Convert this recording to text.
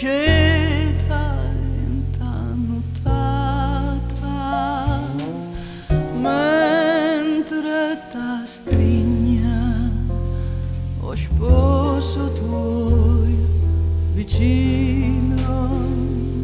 sceta intanutata, mentre ta strigna o sposo tuo vicino.